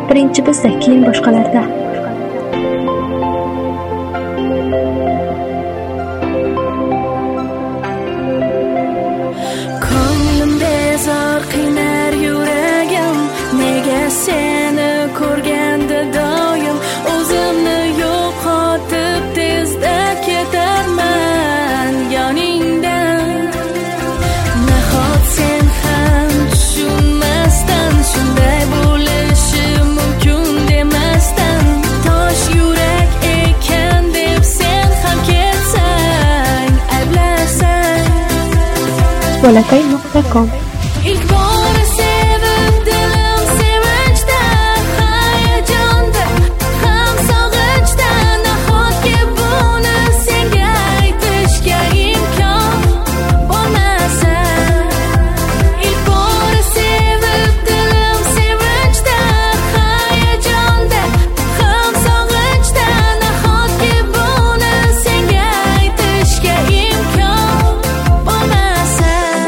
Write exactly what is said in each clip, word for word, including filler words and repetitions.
Birinchi bizda, keyin boshqalarda. Ko'nglim bezor qinar yuragim, nega seni ko'rganda doim o'zimni yo'qotib tezda ketarman yoningdan. Nahot sen ham tushunmasdan, shunday bo'lishi mumkin demasdan, tosh yurak ekan deb sen ham ketsang, ayblasang. bolakay nuqta com İlk bor sevib dilim sevinchda, hayajonda, ham sog'inchda. Nahotki buni senga aytishga imkon bo'lmasa. İlk bor sevib dilim sevinchda, hayajonda, ham sog'inchda. Nahotki buni senga aytishga imkon bo'lmasa.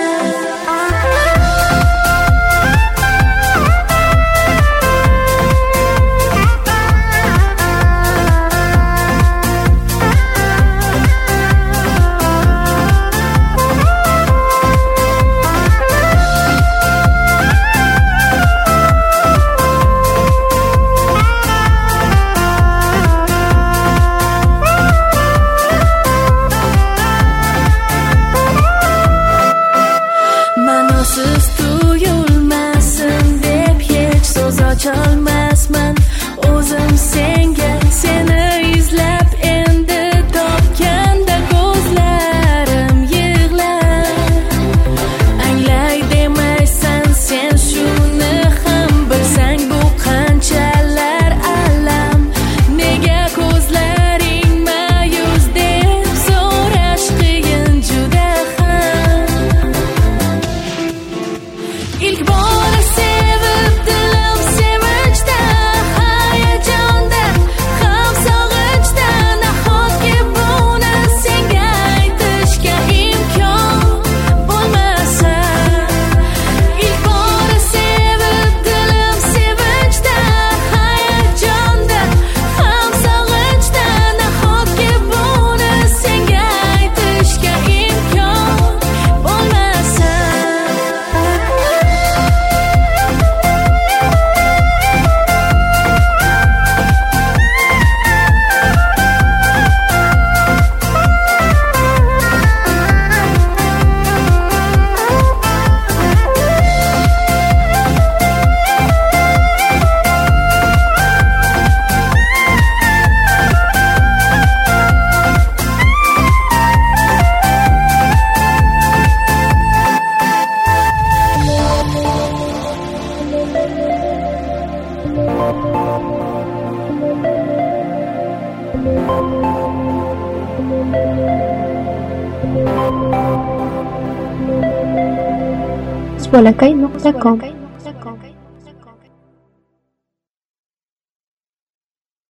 Ma'nosiz tuyulmasin deb hech so'z ocholmasman o'zim senga. Seni izlab endi topganda ko'zlarim yig'lar. Anglay demaysan sen shuni ham bilsang, bu qanchalar alam. Nega ko'zlaring ma'yus deb so'rash qiyin juda ham. İlk bor sevib dilim sevinchda, hayajonda, ham sog'inchda. Nahotki buni senga aytishga imkon bo'lmasa. İlk bor sevib dilim sevinchda, hayajonda, ham sog'inchda. Nahotki buni senga aytishga imkon bo'lmasa. bolakay nuqta com